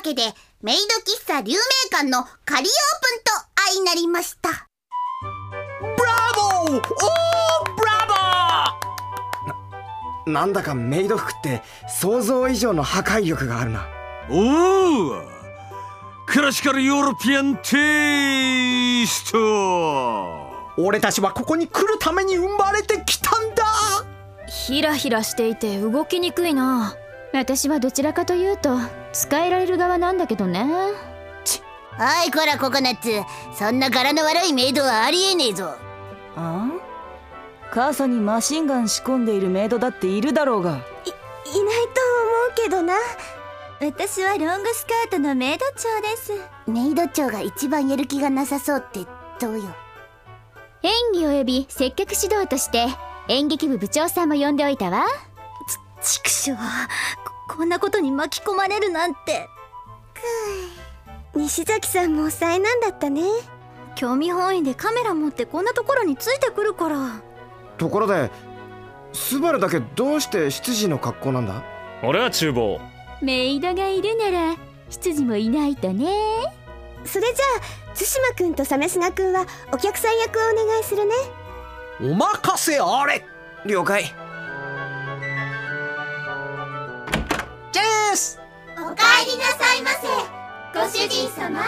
けで、メイド喫茶竜明館の仮オープンと相なりました。 ブラボー！おー、ブラボー！なんだかメイド服って想像以上の破壊力があるな。 おー、クラシカルヨーロピアンテイスト。 俺たちはここに来るために生まれてきたんだ。 ヒラヒラしていて動きにくいな。私はどちらかというと使えられる側なんだけどね。 おいこらココナッツ、そんな柄の悪いメイドはありえねえぞ。 あ？傘にマシンガン仕込んでいるメイドだっているだろうが。 いないと思うけどな。私はロングスカートのメイド長です。 メイド長が一番やる気がなさそうってどうよ。 演技及び接客指導として演劇部部長さんも呼んでおいたわ。 ちくしょう、こんなことに巻き込まれるなんて。西崎さんも災難だったね。興味本位でカメラ持ってこんなところについてくるから。 ところでスバルだけどうして執事の格好なんだ？ 俺は厨房。 メイドがいるなら執事もいないとね。 それじゃあ対馬くんと鮫砂くんはお客さん役をお願いするね。 お任せあれ。了解。 ジュース。おかえりなさいませご主人様。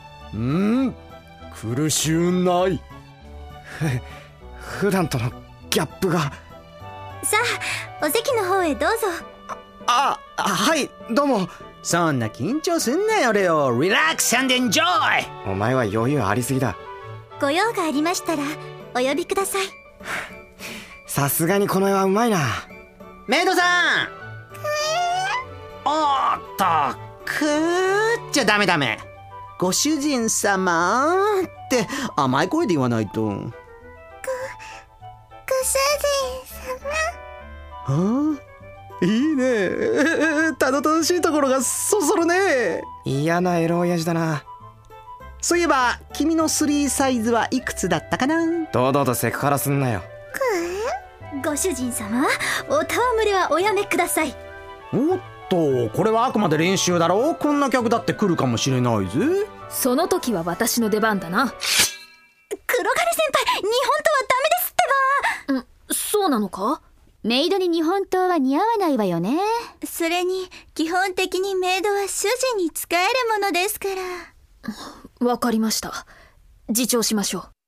苦しゅうない。普段とのギャップが。 さあお席の方へどうぞ。 はい、どうも。 そんな緊張すんなよレオ。リラックス&エンジョイ。 お前は余裕ありすぎだ。 ご用がありましたらお呼びください。 さすがにこの絵はうまいな。 メイドさん。おーっと、くーっちゃダメ。ご主人様って甘い声で言わないと。ご主人様。 はあ、いいね。たどたどしいところがそそるね。 嫌なエロ親父だな。 そういえば君の3サイズはいくつだったかな？ 堂々とセクハラすんなよ。 ご主人様、お戯れはおやめください。 おっと、これはあくまで練習だろう。こんな客だって来るかもしれないぜ。 その時は私の出番だな。 黒金先輩、日本刀はダメですってば。 そうなのか？メイドに日本刀は似合わないわよね。 それに基本的にメイドは主人に仕えるものですから。 わかりました。自重しましょう。